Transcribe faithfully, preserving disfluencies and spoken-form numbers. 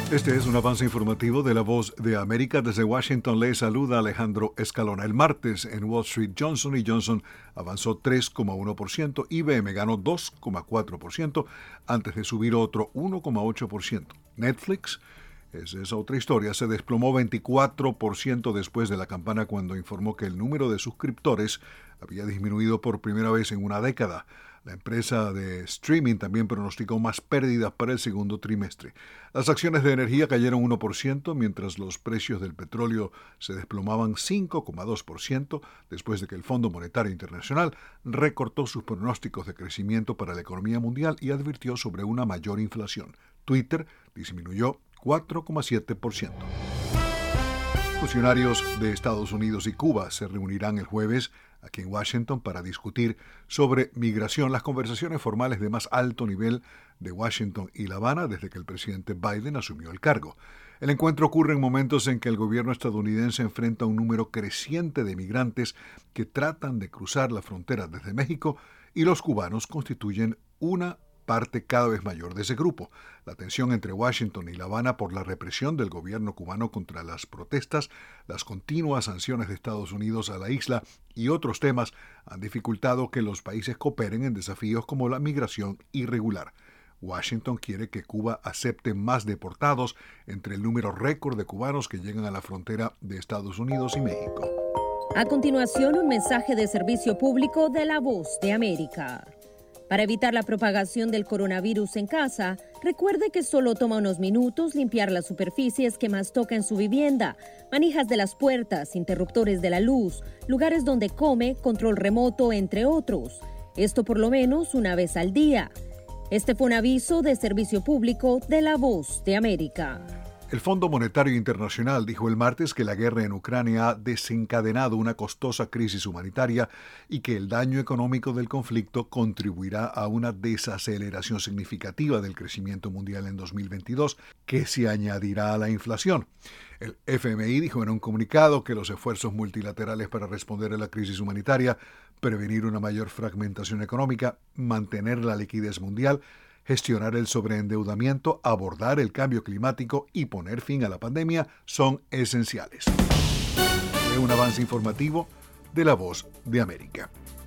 Este es un avance informativo de La Voz de América. Desde Washington le saluda Alejandro Escalona. El martes en Wall Street, Johnson y Johnson avanzó tres coma uno por ciento, I B M ganó dos coma cuatro por ciento antes de subir otro uno coma ocho por ciento. Netflix, esa es otra historia, se desplomó veinticuatro por ciento después de la campana cuando informó que el número de suscriptores había disminuido por primera vez en una década. La empresa de streaming también pronosticó más pérdidas para el segundo trimestre. Las acciones de energía cayeron uno por ciento, mientras los precios del petróleo se desplomaban cinco coma dos por ciento después de que el Fondo Monetario Internacional recortó sus pronósticos de crecimiento para la economía mundial y advirtió sobre una mayor inflación. Twitter disminuyó cuatro coma siete por ciento. Funcionarios de Estados Unidos y Cuba se reunirán el jueves aquí en Washington para discutir sobre migración, las conversaciones formales de más alto nivel de Washington y La Habana desde que el presidente Biden asumió el cargo. El encuentro ocurre en momentos en que el gobierno estadounidense enfrenta un número creciente de migrantes que tratan de cruzar la frontera desde México y los cubanos constituyen una parte cada vez mayor de ese grupo. La tensión entre Washington y La Habana por la represión del gobierno cubano contra las protestas, las continuas sanciones de Estados Unidos a la isla y otros temas han dificultado que los países cooperen en desafíos como la migración irregular. Washington quiere que Cuba acepte más deportados entre el número récord de cubanos que llegan a la frontera de Estados Unidos y México. A continuación, un mensaje de servicio público de La Voz de América. Para evitar la propagación del coronavirus en casa, recuerde que solo toma unos minutos limpiar las superficies que más toca en su vivienda, manijas de las puertas, interruptores de la luz, lugares donde come, control remoto, entre otros. Esto por lo menos una vez al día. Este fue un aviso de servicio público de La Voz de América. El Fondo Monetario Internacional dijo el martes que la guerra en Ucrania ha desencadenado una costosa crisis humanitaria y que el daño económico del conflicto contribuirá a una desaceleración significativa del crecimiento mundial en dos mil veintidós, que se añadirá a la inflación. El F M I dijo en un comunicado que los esfuerzos multilaterales para responder a la crisis humanitaria, prevenir una mayor fragmentación económica, mantener la liquidez mundial, gestionar el sobreendeudamiento, abordar el cambio climático y poner fin a la pandemia son esenciales. Fue un avance informativo de La Voz de América.